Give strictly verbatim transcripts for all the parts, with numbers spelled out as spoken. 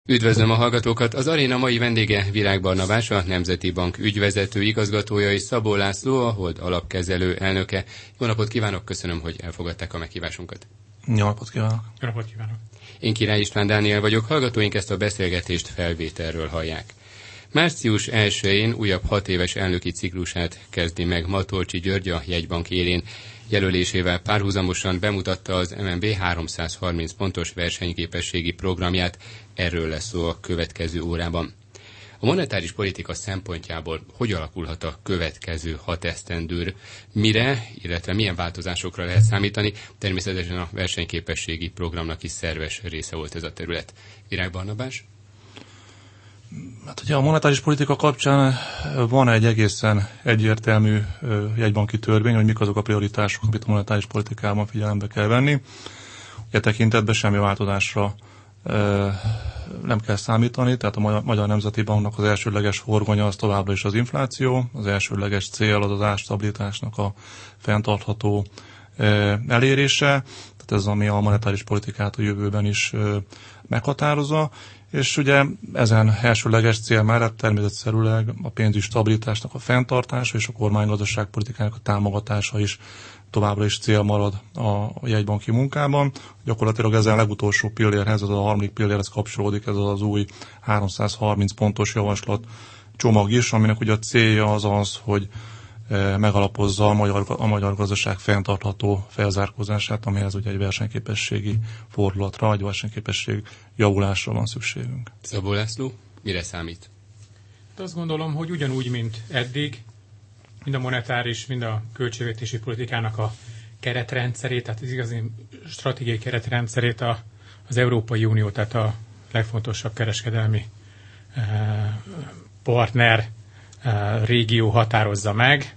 Üdvözlöm a hallgatókat! Az aréna mai vendége Virág Barnabás, a Nemzeti Bank ügyvezető igazgatója, és Szabó László, a Hold alapkezelő elnöke. Jó napot kívánok, köszönöm, hogy elfogadták a meghívásunkat. Jó napot kívánok! Jó napot kívánok! Én Király István Dániel vagyok, hallgatóink ezt a beszélgetést felvételről hallják. Március elsején újabb hat éves elnöki ciklusát kezdi meg Matolcsy György, a jegybank élén. Jelölésével párhuzamosan bemutatta az em en bé háromszázharminc pontos versenyképességi programját, erről lesz szó a következő órában. A monetáris politika szempontjából hogy alakulhat a következő hat esztendőr, mire, illetve milyen változásokra lehet számítani? Természetesen a versenyképességi programnak is szerves része volt ez a terület. Virág Barnabás? Hát ugye a monetáris politika kapcsán van egy egészen egyértelmű jegybanki törvény, hogy mik azok a prioritások, amit a monetáris politikában figyelembe kell venni. Ugye tekintetben semmi változásra nem kell számítani, tehát a Magyar Nemzeti Banknak az elsődleges horgonya az továbbra is az infláció, az elsődleges cél az az árstabilitásnak a fenntartható elérése, tehát ez ami a monetáris politikát a jövőben is meghatározza. És ugye ezen elsőleges cél mellett természetszerűleg a pénzügyi stabilitásnak a fenntartása és a kormánygazdaságpolitikának a támogatása is továbbra is cél marad a jegybanki munkában. Gyakorlatilag ezen legutolsó pillérhez, ez a harmadik pillérhez kapcsolódik ez az új háromszázharminc pontos javaslat csomag is, aminek ugye a célja az az, hogy megalapozza a magyar, a magyar gazdaság fenntartható felzárkózását, amihez ugye egy versenyképességi fordulatra, egy versenyképesség javulásra van szükségünk. Szabó László, mire számít? Azt gondolom, hogy ugyanúgy, mint eddig, mind a monetáris, mind a költségvetési politikának a keretrendszerét, tehát az igazi stratégiai keretrendszerét a, az Európai Unió, tehát a legfontosabb kereskedelmi eh, partner eh, régió határozza meg.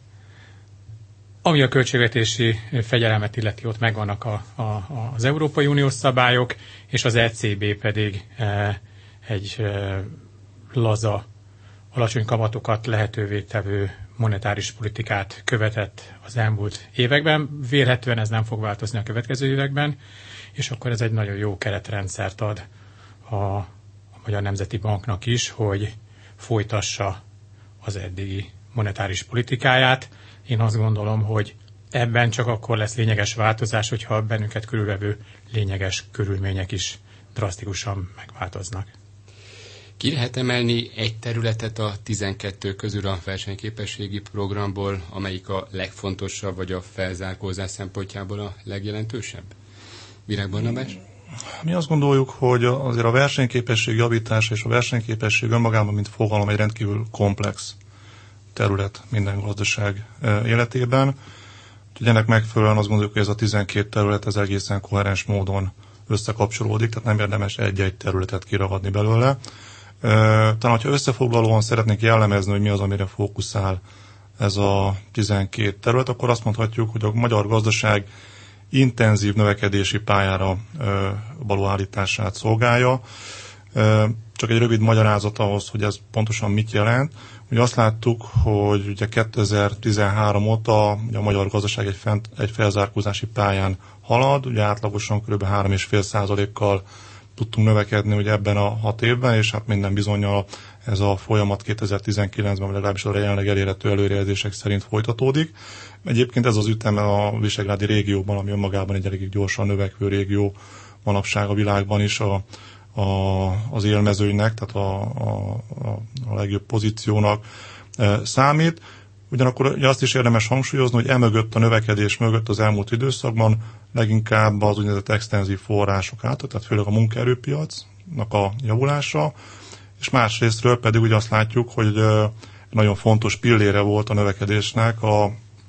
Ami a költségvetési fegyelmet illeti, ott megvannak a, a, az Európai Uniós szabályok, és az é cé bé pedig e, egy e, laza, alacsony kamatokat lehetővé tevő monetáris politikát követett az elmúlt években. Vélhetően ez nem fog változni a következő években, és akkor ez egy nagyon jó keretrendszert ad a, a Magyar Nemzeti Banknak is, hogy folytassa az eddigi monetáris politikáját. Én azt gondolom, hogy ebben csak akkor lesz lényeges változás, hogyha bennünket körülvevő lényeges körülmények is drasztikusan megváltoznak. Ki lehet emelni egy területet a tizenkettő közül a versenyképességi programból, amelyik a legfontosabb, vagy a felzárkózás szempontjából a legjelentősebb? Virág Barnabás? Mi azt gondoljuk, hogy azért a versenyképesség javítása és a versenyképesség önmagában, mint fogalom, egy rendkívül komplex terület minden gazdaság életében. Úgyhogy ennek megfelelően azt gondoljuk, hogy ez a tizenkét terület ez egészen koherens módon összekapcsolódik, tehát nem érdemes egy-egy területet kiragadni belőle. Talán, hogyha összefoglalóan szeretnénk jellemezni, hogy mi az, amire fókuszál ez a tizenkét terület, akkor azt mondhatjuk, hogy a magyar gazdaság intenzív növekedési pályára való állítását szolgálja. Csak egy rövid magyarázat ahhoz, hogy ez pontosan mit jelent. Ugye azt láttuk, hogy ugye kétezer-tizenhárom óta ugye a magyar gazdaság egy, fent, egy felzárkózási pályán halad, ugye átlagosan kb. három egész öt százalékkal tudtunk növekedni ugye ebben a hat évben, és hát minden bizonnyal ez a folyamat kétezer-tizenkilencben, vagy legalábbis a jelenleg elérhető előrejelzések szerint folytatódik. Egyébként ez az üteme a visegrádi régióban, ami önmagában egy elég gyorsan növekvő régió manapság a világban is a A, az élmezőnynek, tehát a, a, a legjobb pozíciónak e, számít. Ugyanakkor ugye azt is érdemes hangsúlyozni, hogy emögött a növekedés mögött az elmúlt időszakban leginkább az úgynevezett extenzív források által, tehát főleg a munkaerőpiacnak a javulása, és másrésztről pedig ugye azt látjuk, hogy e, nagyon fontos pillére volt a növekedésnek a,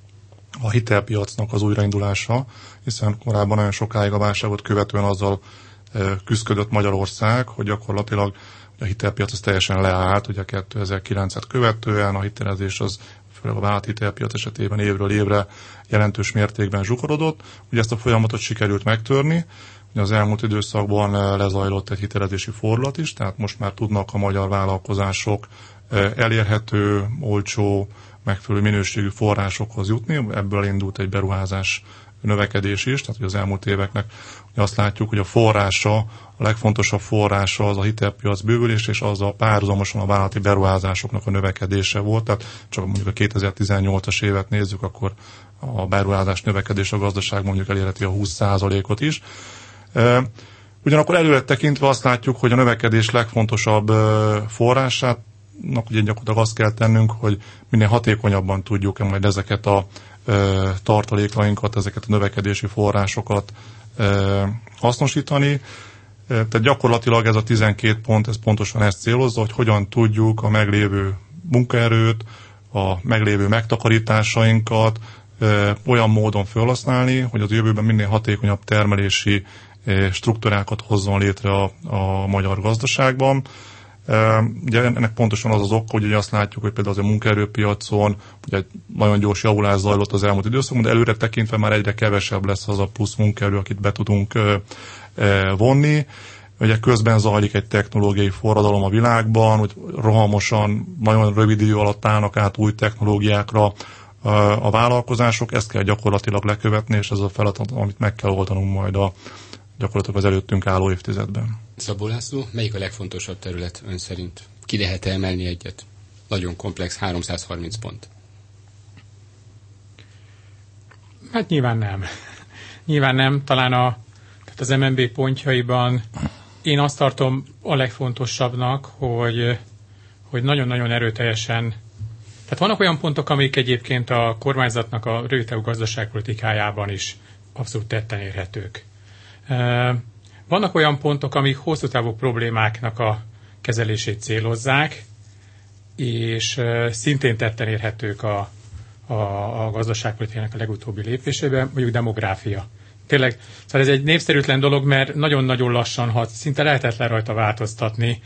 a hitelpiacnak az újraindulása, hiszen korábban nagyon sokáig a válságot követően azzal küzdött Magyarország, hogy gyakorlatilag a hitelpiac az teljesen leállt, ugye kétezer-kilencet követően a hitelezés az főleg a vállalat hitelpiac esetében évről évre jelentős mértékben zsugorodott. Ugye ezt a folyamatot sikerült megtörni, ugye az elmúlt időszakban lezajlott egy hitelezési fordulat is, tehát most már tudnak a magyar vállalkozások elérhető, olcsó, megfelelő minőségű forrásokhoz jutni, ebből indult egy beruházás növekedés is, tehát hogy az elmúlt éveknek hogy azt látjuk, hogy a forrása, a legfontosabb forrása az a hitelpiac bővülés, és azzal párhuzamosan a vállalati beruházásoknak a növekedése volt, tehát csak mondjuk a kétezer-tizennyolcas évet nézzük, akkor a beruházás növekedés a gazdaság mondjuk elérheti a húsz százalékot is. Ugyanakkor előre tekintve azt látjuk, hogy a növekedés legfontosabb forrását ugye gyakorlatilag azt kell tennünk, hogy minél hatékonyabban tudjuk majd ezeket a ö, tartalékainkat, ezeket a növekedési forrásokat ö, hasznosítani. Tehát gyakorlatilag ez a tizenkét pont, ez pontosan ezt célozza, hogy hogyan tudjuk a meglévő munkaerőt, a meglévő megtakarításainkat ö, olyan módon felhasználni, hogy az jövőben minél hatékonyabb termelési ö, struktúrákat hozzon létre a, a magyar gazdaságban. Ugye ennek pontosan az az ok, hogy ugye azt látjuk, hogy például az a munkaerőpiacon ugye nagyon gyors javulás zajlott az elmúlt időszakban, de előre tekintve már egyre kevesebb lesz az a plusz munkaerő, akit be tudunk vonni. Ugye közben zajlik egy technológiai forradalom a világban, hogy rohamosan, nagyon rövid idő alatt állnak át új technológiákra a vállalkozások, ezt kell gyakorlatilag lekövetni, és ez a feladat, amit meg kell oldanunk majd a gyakorlatilag az előttünk álló évtizedben. Szabó László, melyik a legfontosabb terület ön szerint? Ki lehet emelni egyet? Nagyon komplex, háromszázharminc pont. Hát nyilván nem. Nyilván nem. Talán a, tehát az em en bé pontjaiban én azt tartom a legfontosabbnak, hogy, hogy nagyon-nagyon erőteljesen. Tehát vannak olyan pontok, amik egyébként a kormányzatnak a rövidtávú gazdaságpolitikájában is abszolút tetten érhetők. Vannak olyan pontok, amik hosszú távú problémáknak a kezelését célozzák, és szintén tetten érhetők a, a, a gazdaságpolitikának a legutóbbi lépésében, mondjuk demográfia. Tényleg, szóval ez egy népszerűtlen dolog, mert nagyon-nagyon lassan hat, szinte lehetetlen rajta változtatni.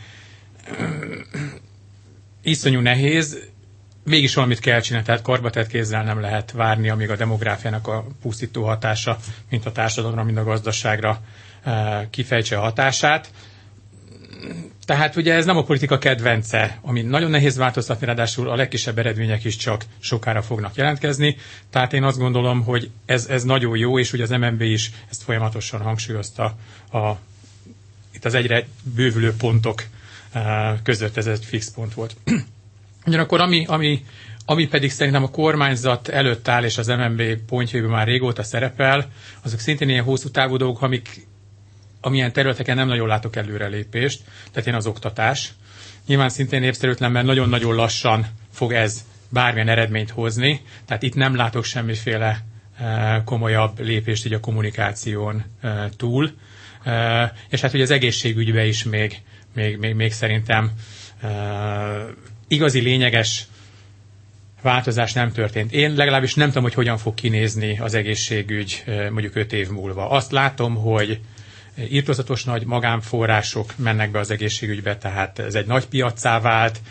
Iszonyú nehéz, mégis valamit kell csinálni, tehát karbatett kézzel nem lehet várni, amíg a demográfiának a pusztító hatása, mint a társadalomra, mint a gazdaságra kifejtse a hatását. Tehát ugye ez nem a politika kedvence, ami nagyon nehéz változtatni, ráadásul a legkisebb eredmények is csak sokára fognak jelentkezni. Tehát én azt gondolom, hogy ez, ez nagyon jó, és ugye az em en bé is ezt folyamatosan hangsúlyozta a, itt az egyre bővülő pontok között, ez egy fix pont volt. Ugyanakkor ami, ami, ami pedig szerintem a kormányzat előtt áll, és az em en bé pontjaiban már régóta szerepel, azok szintén ilyen hosszú távú dolgok, amik, amilyen területeken nem nagyon látok előrelépést, tehát én az oktatás. Nyilván szintén népszerűtlen, mert nagyon-nagyon lassan fog ez bármilyen eredményt hozni, tehát itt nem látok semmiféle e, komolyabb lépést így a kommunikáción e, túl. E, és hát ugye az egészségügyben is még, még, még, még szerintem e, igazi lényeges változás nem történt. Én legalábbis nem tudom, hogy hogyan fog kinézni az egészségügy mondjuk öt év múlva. Azt látom, hogy irtózatos nagy magánforrások mennek be az egészségügybe, tehát ez egy nagy piaccá vált,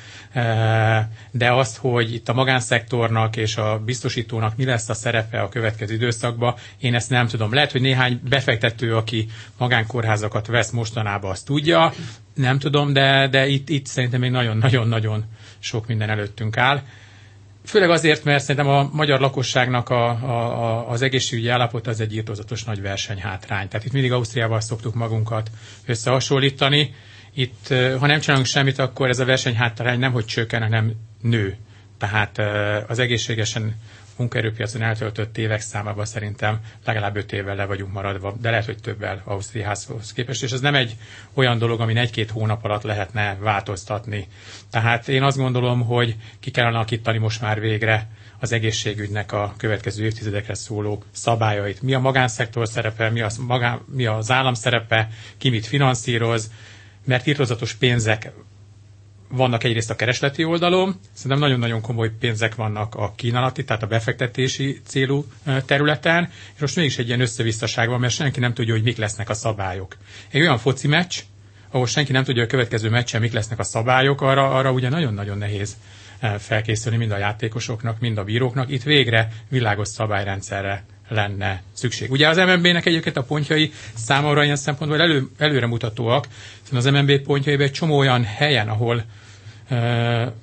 de azt, hogy itt a magánszektornak és a biztosítónak mi lesz a szerepe a következő időszakban, én ezt nem tudom. Lehet, hogy néhány befektető, aki magánkórházakat vesz mostanában, azt tudja, nem tudom, de, de itt, itt szerintem még nagyon-nagyon-nagyon sok minden előttünk áll. Főleg azért, mert szerintem a magyar lakosságnak a, a, a, az egészségügyi állapot az egy irtózatos nagy versenyhátrány. Tehát itt mindig Ausztriával szoktuk magunkat összehasonlítani. Itt, ha nem csinálunk semmit, akkor ez a versenyhátrány nem hogy csökken, hanem nő. Tehát az egészségesen munkaerőpiacon eltöltött évek számában szerintem legalább öt évvel le vagyunk maradva, de lehet, hogy többel Ausztriához képest, és ez nem egy olyan dolog, amin egy-két hónap alatt lehetne változtatni. Tehát én azt gondolom, hogy ki kellene alakítani most már végre az egészségügynek a következő évtizedekre szóló szabályait. Mi a magánszektor szerepe, mi az, magán, mi az állam szerepe, ki mit finanszíroz, mert irtózatos pénzek vannak egyrészt a keresleti oldalon, szerintem nagyon-nagyon komoly pénzek vannak a kínálati, tehát a befektetési célú területen, és most mégis egy ilyen összevisszaság van, mert senki nem tudja, hogy mik lesznek a szabályok. Egy olyan foci meccs, ahol senki nem tudja, hogy a következő meccsen mik lesznek a szabályok, arra, arra ugye nagyon-nagyon nehéz felkészülni mind a játékosoknak, mind a bíróknak. Itt végre világos szabályrendszerre lenne szükség. Ugye az em en bé-nek egyébként a pontjai számomra ilyen szempontból elő, előremutatóak, hiszen az em en bé pontjaiban egy csomó olyan helyen, ahol uh,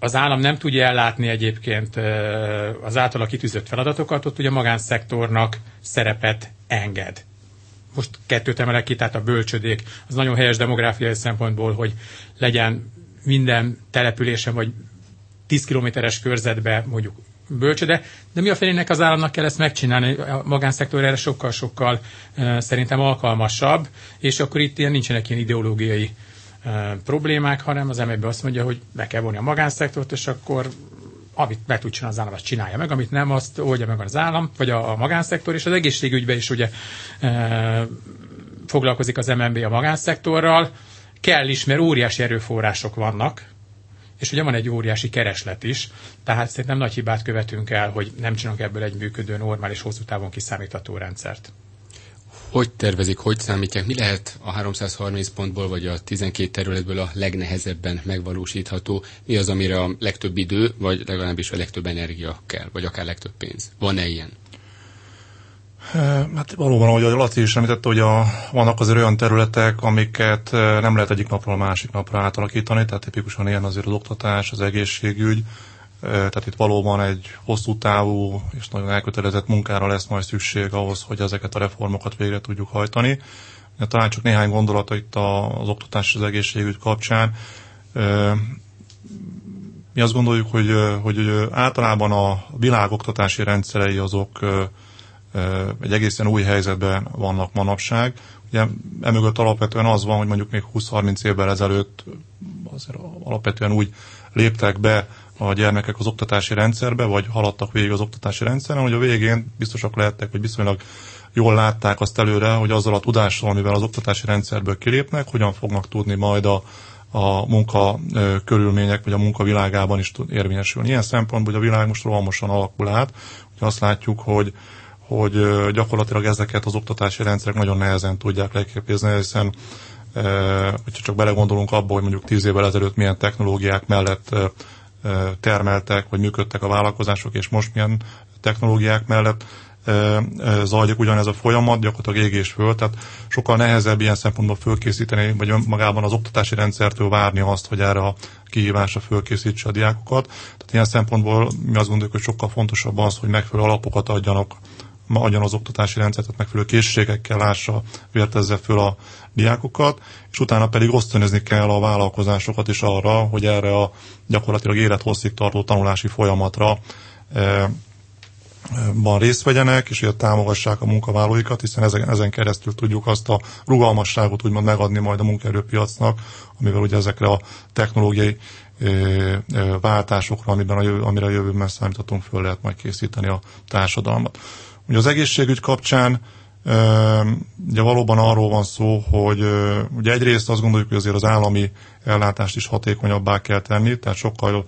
az állam nem tudja ellátni egyébként az általa kitűzött feladatokat, ott ugye a magánszektornak szerepet enged. Most kettőt emelek ki, tehát a bölcsödék, az nagyon helyes demográfiai szempontból, hogy legyen minden településen, vagy tíz kilométeres körzetben mondjuk bölcsöde, de mi a felének az államnak kell ezt megcsinálni? A magánszektor erre sokkal-sokkal uh, szerintem alkalmasabb, és akkor itt ilyen nincsenek ilyen ideológiai uh, problémák, hanem az em egy azt mondja, hogy be kell vonni a magánszektort, és akkor amit be tud csinálni az állam, azt csinálja meg, amit nem, azt oldja meg az állam, vagy a, a magánszektor, és az egészségügyben is ugye uh, foglalkozik az em en bé a magánszektorral, kell is, mert óriási erőforrások vannak, és ugye van egy óriási kereslet is, tehát szerintem nagy hibát követünk el, hogy nem csinálunk ebből egy működő, normális, hosszú távon kiszámítható rendszert. Hogy tervezik, hogy számítják? Mi lehet a háromszázharminc pontból, vagy a tizenkét területből a legnehezebben megvalósítható? Mi az, amire a legtöbb idő, vagy legalábbis a legtöbb energia kell, vagy akár legtöbb pénz? Van-e ilyen? Hát valóban, ahogy a Laci is említette, hogy a, vannak azért olyan területek, amiket nem lehet egyik napról a másik napra átalakítani, tehát tipikusan ilyen azért az oktatás, az egészségügy, tehát itt valóban egy hosszú távú és nagyon elkötelezett munkára lesz majd szükség ahhoz, hogy ezeket a reformokat végre tudjuk hajtani. Talán csak néhány gondolata itt az oktatás és az egészségügy kapcsán. Mi azt gondoljuk, hogy, hogy általában a világ oktatási rendszerei azok egy egészen új helyzetben vannak manapság. Ugye emögött alapvetően az van, hogy mondjuk még húsz-harminc évvel ezelőtt azért alapvetően úgy léptek be a gyermekek az oktatási rendszerbe, vagy haladtak végig az oktatási rendszeren, hogy a végén biztosak lehettek, vagy viszonylag jól látták azt előre, hogy azzal a tudással, amivel az oktatási rendszerből kilépnek, hogyan fognak tudni majd a, a munka körülmények, vagy a munkavilágában is érvényesülni. Ilyen szempontból, hogy a világ most rohamosan alakul át, hogy azt látjuk, hogy hogy gyakorlatilag ezeket az oktatási rendszerek nagyon nehezen tudják leképezni, hiszen hogyha csak belegondolunk abba, hogy mondjuk tíz évvel ezelőtt milyen technológiák mellett termeltek, vagy működtek a vállalkozások, és most milyen technológiák mellett zajlik ugyanez a folyamat, gyakorlatilag ég és föld, tehát sokkal nehezebb ilyen szempontból fölkészíteni, vagy magában az oktatási rendszertől várni azt, hogy erre a kihívásra fölkészítse a diákokat. Tehát ilyen szempontból mi azt gondoljuk, hogy sokkal fontosabb az, hogy megfelelő alapokat adjanak adjon az oktatási rendszer, tehát megfelelő készségekkel lássa, vértezze föl a diákokat, és utána pedig ösztönözni kell a vállalkozásokat is arra, hogy erre a gyakorlatilag élethosszig tartó tanulási folyamatra e, ban részt vegyenek, és hogy támogassák a munkavállalóikat, hiszen ezen, ezen keresztül tudjuk azt a rugalmasságot úgymond megadni majd a munkaerőpiacnak, amivel ugye ezekre a technológiai e, e, váltásokra, amiben a jövő, amire a jövőben számíthatunk, föl lehet majd készíteni a társadalmat. Ugye az egészségügy kapcsán ugye valóban arról van szó, hogy ugye egyrészt azt gondoljuk, hogy azért az állami ellátást is hatékonyabbá kell tenni, tehát sokkal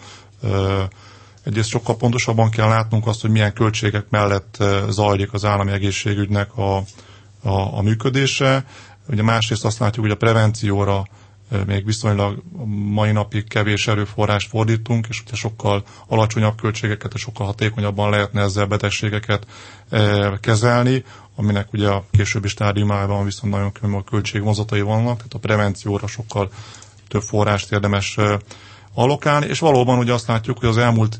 egyrészt sokkal pontosabban kell látnunk azt, hogy milyen költségek mellett zajlik az állami egészségügynek a, a, a működése. Ugye másrészt azt látjuk, hogy a prevencióra még viszonylag mai napig kevés erőforrást fordítunk, és ugye sokkal alacsonyabb költségeket, és sokkal hatékonyabban lehetne ezzel betegségeket kezelni, aminek ugye a későbbi stádiumában viszont nagyon komoly költségvonzatai vannak, tehát a prevencióra sokkal több forrást érdemes allokálni, és valóban ugye azt látjuk, hogy az elmúlt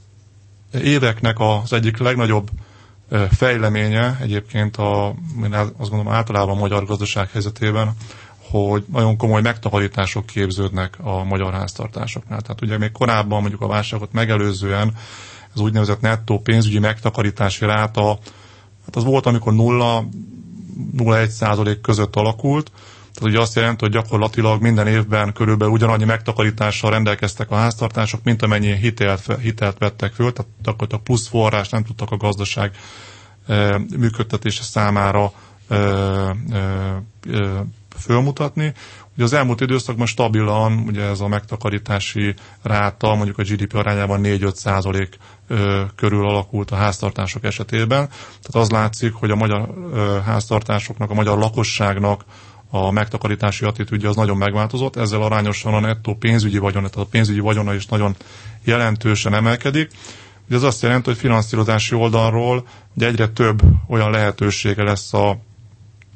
éveknek az egyik legnagyobb fejleménye egyébként a, azt gondolom általában a magyar gazdaság helyzetében, hogy nagyon komoly megtakarítások képződnek a magyar háztartásoknál. Tehát ugye még korábban mondjuk a válságot megelőzően az úgynevezett nettó pénzügyi megtakarítási ráta, hát az volt, amikor nulla nulla egész egy százalék között alakult. Tehát ugye azt jelenti, hogy gyakorlatilag minden évben körülbelül ugyanannyi megtakarítással rendelkeztek a háztartások, mint amennyi hitelt, hitelt vettek föl, tehát gyakorlatilag plusz forrás nem tudtak a gazdaság e, működtetése számára e, e, e, fölmutatni. Ugye az elmúlt időszakban stabilan ugye ez a megtakarítási ráta mondjuk a gé dé pé arányában négy-öt százalék körül alakult a háztartások esetében. Tehát az látszik, hogy a magyar ö, háztartásoknak, a magyar lakosságnak a megtakarítási attitűdje az nagyon megváltozott, ezzel arányosan a nettó pénzügyi vagyona, tehát a pénzügyi vagyona is nagyon jelentősen emelkedik. Ugye ez azt jelenti, hogy finanszírozási oldalról ugye egyre több olyan lehetősége lesz a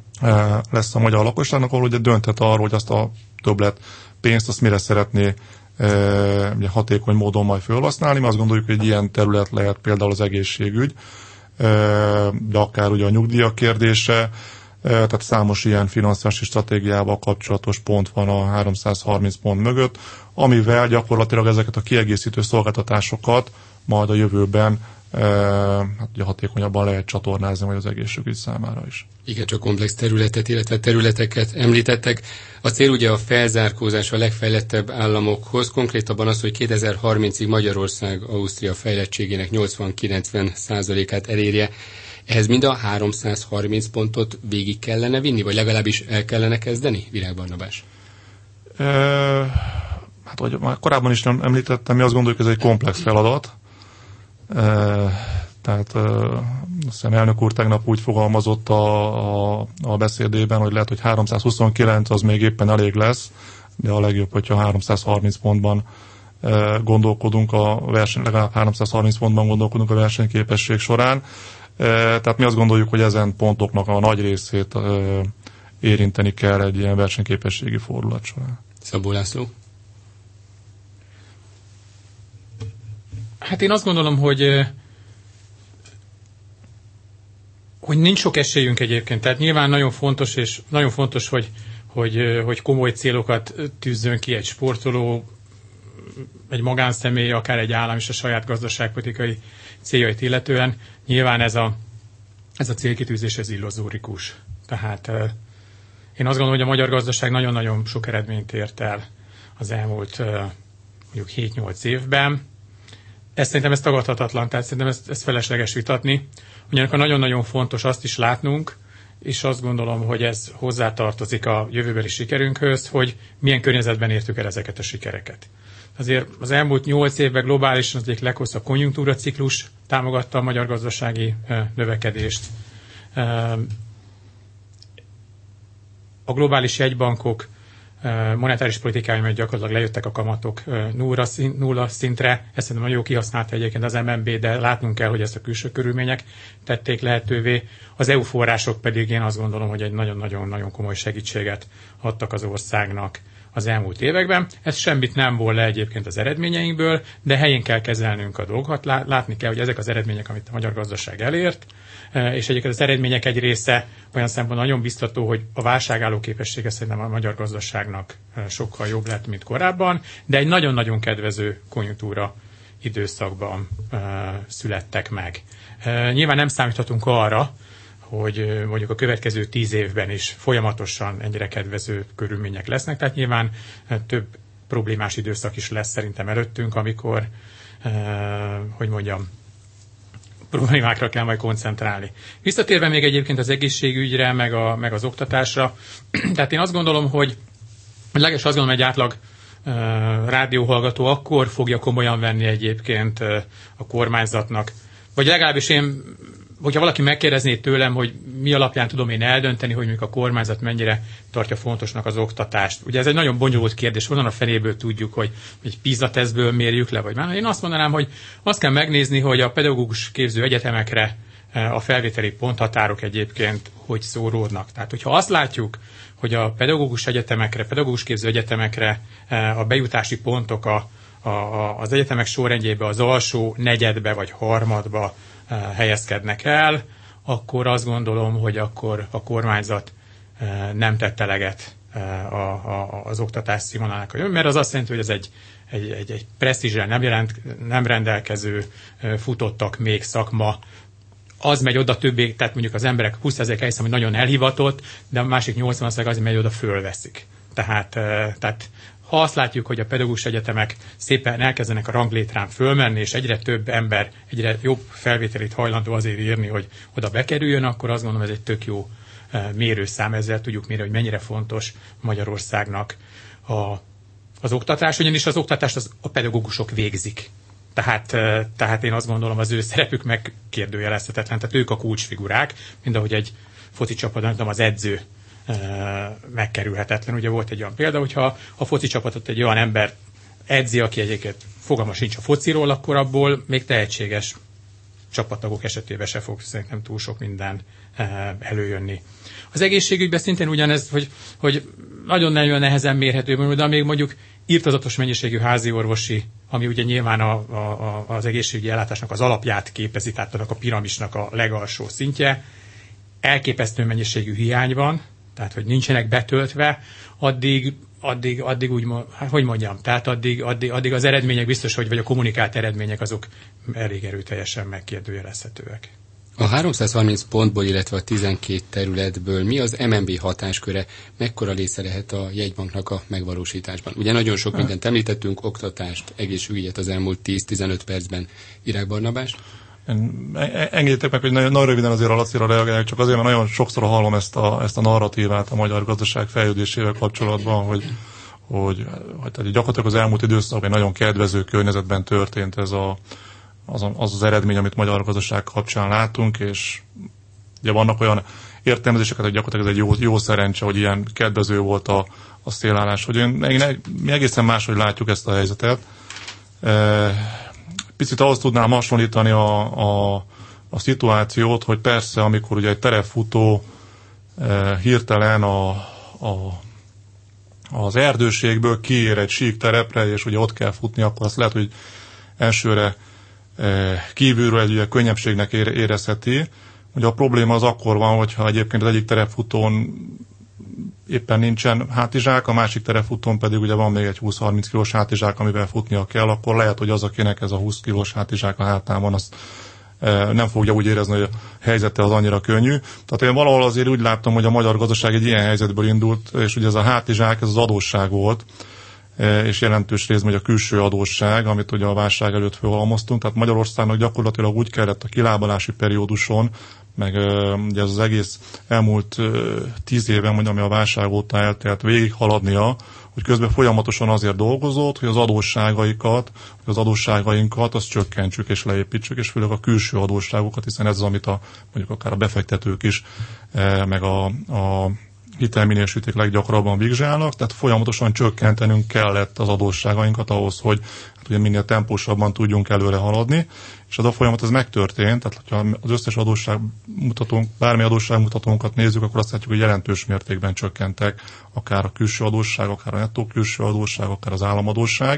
lesz a magyar lakosságnak, ahol ugye dönthet arról, hogy azt a többlet pénzt, azt mire szeretné ugye, hatékony módon majd felhasználni. Mi azt gondoljuk, hogy egy ilyen terület lehet például az egészségügy, de akár ugye a nyugdíjak kérdése, tehát számos ilyen finanszírozási stratégiával kapcsolatos pont van a háromszázharminc pont mögött, amivel gyakorlatilag ezeket a kiegészítő szolgáltatásokat majd a jövőben hát ugye hatékonyabban lehet csatornázni majd az egészségügy számára is. Igen, csak komplex területet, illetve területeket említettek. A cél ugye a felzárkózás a legfejlettebb államokhoz, konkrétabban az, hogy kétezer-harmincig Magyarország Ausztria fejlettségének nyolcvan-kilencven százalékát elérje. Ehhez mind a háromszázharminc pontot végig kellene vinni, vagy legalábbis el kellene kezdeni, Virág Barnabás? E, hát, ahogy már korábban is nem említettem, mi azt gondoljuk, hogy ez egy komplex feladat. E, tehát e, azt hiszem elnök úr tegnap úgy fogalmazott a, a, a beszédében, hogy lehet, hogy háromszázhuszonkilenc az még éppen elég lesz, de a legjobb, hogyha háromszázharminc pontban e, gondolkodunk a verseny, legalább háromszázharminc pontban gondolkodunk a versenyképesség során. Tehát mi azt gondoljuk, hogy ezen pontoknak a nagy részét érinteni kell egy ilyen versenyképességi fordulat során. Szabó László? Hát én azt gondolom, hogy hogy nincs sok esélyünk egyébként. Tehát nyilván nagyon fontos, és nagyon fontos, hogy, hogy, hogy komoly célokat tűzzön ki egy sportoló, egy magánszemély, akár egy állam is a saját gazdaságpolitikai céljait illetően. Nyilván ez a, ez a célkitűzés ez illuzórikus. Tehát euh, én azt gondolom, hogy a magyar gazdaság nagyon-nagyon sok eredményt ért el az elmúlt euh, mondjuk hét-nyolc évben. Ez szerintem ez tagadhatatlan, tehát szerintem ezt, ezt felesleges vitatni. Ugyanakkor nagyon-nagyon fontos azt is látnunk, és azt gondolom, hogy ez hozzátartozik a jövőbeli sikerünkhöz, hogy milyen környezetben értük el ezeket a sikereket. Azért az elmúlt nyolc évben globálisan az egyik leghosszabb konjunktúraciklus támogatta a magyar gazdasági növekedést. A globális jegybankok monetáris politikája, mert gyakorlatilag lejöttek a kamatok nulla szintre. Ezt szerintem nagyon jó kihasználta egyébként az em en bé, de látnunk kell, hogy ezt a külső körülmények tették lehetővé. Az é u források pedig én azt gondolom, hogy egy nagyon-nagyon komoly segítséget adtak az országnak az elmúlt években. Ez semmit nem vol le egyébként az eredményeinkből, de helyén kell kezelnünk a dolgokat. Látni kell, hogy ezek az eredmények, amit a magyar gazdaság elért, és egyébként az eredmények egy része olyan szempontból nagyon biztató, hogy a válságálló képessége szerintem a magyar gazdaságnak sokkal jobb lett, mint korábban, de egy nagyon-nagyon kedvező konjunktúra időszakban születtek meg. Nyilván nem számíthatunk arra, hogy mondjuk a következő tíz évben is folyamatosan ennyire kedvező körülmények lesznek, tehát nyilván több problémás időszak is lesz szerintem előttünk, amikor, hogy mondjam, problémákra kell majd koncentrálni. Visszatérve még egyébként az egészségügyre, meg, a, meg az oktatásra, tehát én azt gondolom, hogy legalábbis azt gondolom, egy átlag uh, rádióhallgató akkor fogja komolyan venni egyébként uh, a kormányzatnak, vagy legalábbis én, hogyha valaki megkérdezné tőlem, hogy mi alapján tudom én eldönteni, hogy mondjuk a kormányzat mennyire tartja fontosnak az oktatást. Ugye ez egy nagyon bonyolult kérdés, onnan a feléből tudjuk, hogy egy PISA tesztből mérjük le, vagy már. Én azt mondanám, hogy azt kell megnézni, hogy a pedagógus képző egyetemekre a felvételi ponthatárok egyébként hogy szóródnak. Tehát, hogyha azt látjuk, hogy a pedagógus egyetemekre, pedagógus képző egyetemekre a bejutási pontok a, a, az egyetemek sorrendjébe az alsó negyedbe vagy harmadba helyezkednek el, akkor azt gondolom, hogy akkor a kormányzat nem tett eleget a, a, az oktatás színvonalának. Mert az azt jelenti, hogy ez egy, egy, egy, egy presztízsel nem, jelent, nem rendelkező, futottak még szakma, az megy oda többé, tehát mondjuk az emberek húsz százalék elhiszem, hogy nagyon elhivatott, de a másik nyolcvan százalék az megy oda, fölveszik. Tehát, tehát ha azt látjuk, hogy a pedagógus egyetemek szépen elkezdenek a ranglétrán fölmenni, és egyre több ember egyre jobb felvételét hajlandó azért írni, hogy oda bekerüljön, akkor azt gondolom, ez egy tök jó mérőszám, ezzel tudjuk mérni, hogy mennyire fontos Magyarországnak a, az oktatás, ugyanis az oktatást az a pedagógusok végzik. Tehát, tehát én azt gondolom, az ő szerepük megkérdőjelezhetetlen, tehát ők a kulcsfigurák, mind ahogy egy foci csapatban az edző megkerülhetetlen. Ugye volt egy olyan példa, hogyha a foci csapatot egy olyan ember edzi, aki egyébként fogalma sincs a fociról, akkor abból még tehetséges csapattagok esetében se fog szerintem túl sok minden előjönni. Az egészségügyben szintén ugyanez, hogy, hogy nagyon-nagyon nehezen mérhető, de még mondjuk irtozatos mennyiségű házi orvosi, ami ugye nyilván a, a, az egészségügyi ellátásnak az alapját képezi, tehát annak a piramisnak a legalsó szintje, elképesztő mennyiségű hiány van, tehát hogy nincsenek betöltve, addig, addig, addig úgy, hát hogy mondjam, tehát addig, addig, addig az eredmények biztos, hogy vagy a kommunikált eredmények azok elég erőteljesen megkérdőjelezhetőek. A háromszázharminc pontból, illetve a tizenkét területből mi az em en bé hatásköre, mekkora része lehet a jegybanknak a megvalósításban? Ugye nagyon sok mindent említettünk, oktatást, egészségügyet az elmúlt tíz-tizenöt percben. Virág Barnabás? Engedjétek meg, hogy nagyon, nagyon röviden azért a Lacira reagálják, csak azért, mert nagyon sokszor hallom ezt a, ezt a narratívát a magyar gazdaság fejlődésével kapcsolatban, hogy, hogy, hogy gyakorlatilag az elmúlt időszakban nagyon kedvező környezetben történt ez a Az, az az eredmény, amit magyar gazdaság kapcsán látunk, és ugye vannak olyan értelmezéseket, hogy gyakorlatilag ez egy jó, jó szerencse, hogy ilyen kedvező volt a, a szélállás, hogy én, én, mi egészen máshogy látjuk ezt a helyzetet. Picit ahhoz tudnám hasonlítani a, a, a szituációt, hogy persze, amikor ugye egy terepfutó hirtelen a, a, az erdőségből kiér egy sík terepre, és ugye ott kell futni, akkor azt lehet, hogy elsőre kívülről egy ugye könnyebbségnek érezheti. Ugye a probléma az akkor van, hogyha egyébként az egyik terepfutón éppen nincsen hátizsák, a másik terepfutón pedig ugye van még egy húsz-harminc kilós hátizsák, amivel futnia kell, akkor lehet, hogy az, akinek ez a húsz kilós hátizsák a hátán van, azt nem fogja úgy érezni, hogy a helyzete az annyira könnyű. Tehát én valahol azért úgy láttam, hogy a magyar gazdaság egy ilyen helyzetből indult, és ugye ez a hátizsák, ez az adósság volt, és jelentős részben hogy a külső adósság, amit ugye a válság előtt fölhalmoztunk. Tehát Magyarországnak gyakorlatilag úgy kellett a kilábalási perióduson, meg ugye ez az egész elmúlt tíz éven, ami a válság óta eltelt, végighaladnia, hogy közben folyamatosan azért dolgozott, hogy az adósságaikat, hogy az adósságainkat azt csökkentsük és leépítsük, és főleg a külső adósságokat, hiszen ez az, amit a, mondjuk akár a befektetők is, meg a, a hitelminősítők leggyakrabban vizsgálnak, tehát folyamatosan csökkentenünk kellett az adósságainkat ahhoz, hogy hát ugye minél tempósabban tudjunk előre haladni, és az a folyamat ez megtörtént, tehát ha az összes adósságmutatónk, bármi adósságmutatónkat nézzük, akkor azt látjuk, hogy jelentős mértékben csökkentek akár a külső adósság, akár a nettó külső adósság, akár az államadósság,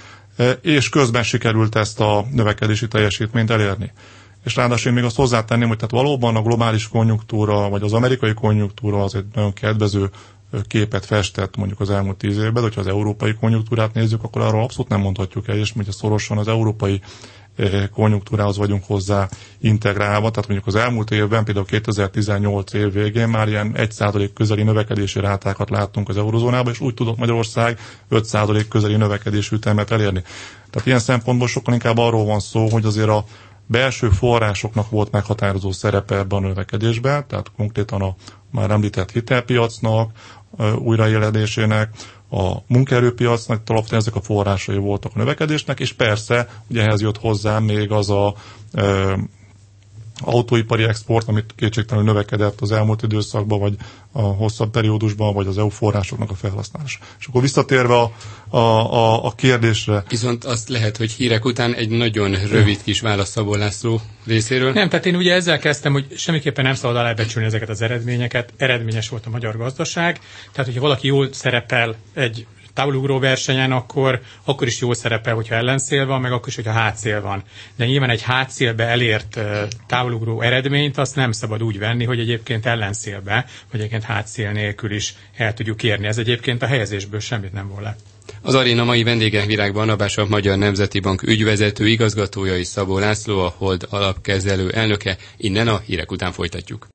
és közben sikerült ezt a növekedési teljesítményt elérni. És ráadásul én még azt hozzátenném, hogy tehát valóban a globális konjunktúra, vagy az amerikai konjunktúra az egy nagyon kedvező képet festett mondjuk az elmúlt tíz évben, de hogyha az európai konjunktúrát nézzük, akkor arról abszolút nem mondhatjuk el, és mondjuk szorosan az európai konjunktúrához vagyunk hozzá integrálva, tehát mondjuk az elmúlt évben, például kétezer-tizennyolc év végén már ilyen egy százalék közeli növekedési rátákat láttunk az eurozónában, és úgy tudott Magyarország öt százalék közeli növekedésű ütemet elérni. Tehát ilyen szempontból sokkal inkább arról van szó, hogy azért a belső forrásoknak volt meghatározó szerepe ebben a növekedésben, tehát konkrétan a már említett hitelpiacnak, újraéledésének, a munkaerőpiacnak, alapvetően ezek a forrásai voltak a növekedésnek, és persze ugye ehhez jött hozzá még az a e, autóipari export, amit kétségtelenül növekedett az elmúlt időszakban, vagy a hosszabb periódusban, vagy az é u forrásoknak a felhasználása. És akkor visszatérve a, a, a, a kérdésre. Viszont azt lehet, hogy hírek után egy nagyon rövid kis válasz Szabó László részéről. Nem, tehát én ugye ezzel kezdtem, hogy semmiképpen nem szabad alábecsülni ezeket az eredményeket. Eredményes volt a magyar gazdaság. Tehát, hogyha valaki jól szerepel egy távolugró versenyen, akkor, akkor is jól szerepel, hogyha ellenszél van, meg akkor is, hogyha hátszél van. De nyilván egy hátszélbe elért uh, távolugró eredményt azt nem szabad úgy venni, hogy egyébként ellenszélbe, vagy egyébként hátszél nélkül is el tudjuk érni. Ez egyébként a helyezésből semmit nem vol le. Az aréna mai vendége Virág Barnabás, a Magyar Nemzeti Bank ügyvezető igazgatója és Szabó László, a Hold alapkezelő elnöke. Innen a hírek után folytatjuk.